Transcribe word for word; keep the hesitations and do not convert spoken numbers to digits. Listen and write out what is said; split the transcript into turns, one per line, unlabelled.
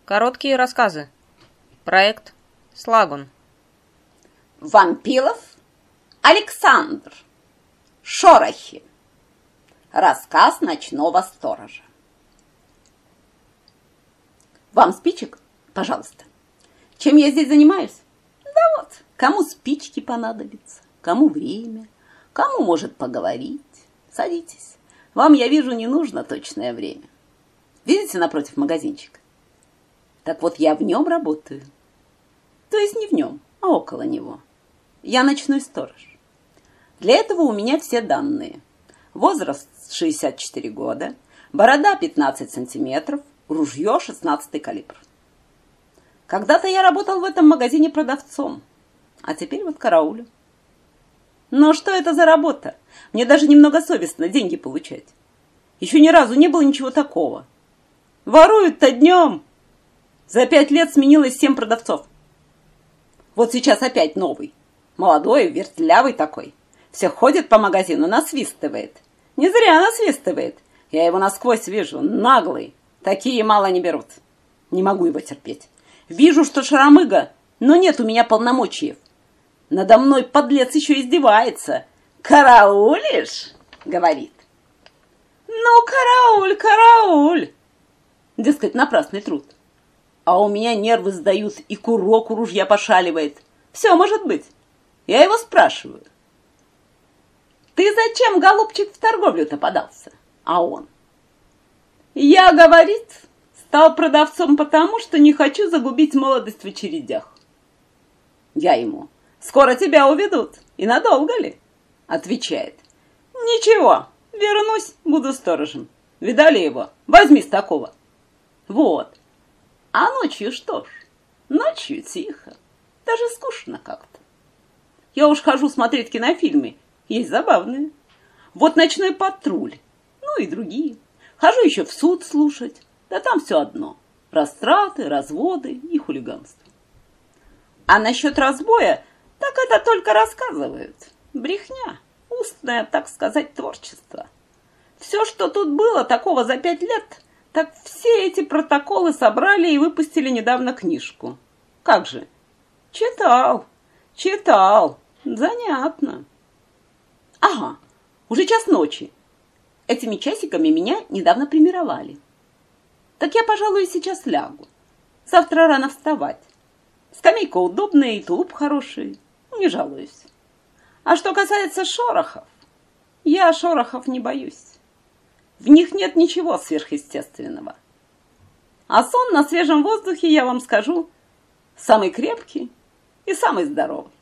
Короткие рассказы. Проект Слагун.
Вампилов Александр. Шорохи. Рассказ ночного сторожа. Вам спичек, пожалуйста. Чем я здесь занимаюсь? Да вот, кому спички понадобятся, кому время, кому может поговорить. Садитесь. Вам, я вижу, не нужно точное время. Видите напротив магазинчик? Так вот, я в нем работаю. То есть не в нем, а около него. Я ночной сторож. Для этого у меня все данные. Возраст шестьдесят четыре года, борода пятнадцать сантиметров, ружье шестнадцатый калибр. Когда-то я работал в этом магазине продавцом, а теперь вот караулю. Но что это за работа? Мне даже немного совестно деньги получать. Еще ни разу не было ничего такого. Воруют-то днем. За пять лет сменилось семь продавцов. Вот сейчас опять новый. Молодой, вертлявый такой. Все ходит по магазину, насвистывает. Не зря насвистывает. Я его насквозь вижу. Наглый. Такие мало не берут. Не могу его терпеть. Вижу, что шаромыга, но нет у меня полномочий. Надо мной подлец еще издевается. «Караулишь?» — говорит. «Ну, карауль, карауль!» Дескать, напрасный труд. А у меня нервы сдают, и курок у ружья пошаливает. Все может быть. Я его спрашиваю. «Ты зачем, голубчик, в торговлю-то подался?» А он. «Я, — говорит, — стал продавцом потому, что не хочу загубить молодость в очередях». Я ему. «Скоро тебя уведут. И надолго ли?» Отвечает. «Ничего, вернусь, буду сторожем. Видали его? Возьми с такого». Вот. А ночью что ж? Ночью тихо. Даже скучно как-то. Я уж хожу смотреть кинофильмы. Есть забавные. Вот «Ночной патруль». Ну и другие. Хожу еще в суд слушать. Да там все одно. Растраты, разводы и хулиганство. А насчет разбоя, так это только рассказывают. Брехня. Устное, так сказать, творчество. Все, что тут было такого за пять лет... Так все эти протоколы собрали и выпустили недавно книжку. Как же? Читал, читал. Занятно. Ага, уже час ночи. Этими часиками меня недавно примировали. Так я, пожалуй, сейчас лягу. Завтра рано вставать. Скамейка удобная и тулуп хороший. Не жалуюсь. А что касается шорохов, я шорохов не боюсь. В них нет ничего сверхъестественного. А сон на свежем воздухе, я вам скажу, самый крепкий и самый здоровый.